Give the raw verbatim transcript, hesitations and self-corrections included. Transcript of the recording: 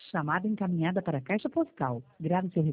Chamada encaminhada para a Caixa Postal. Grave seu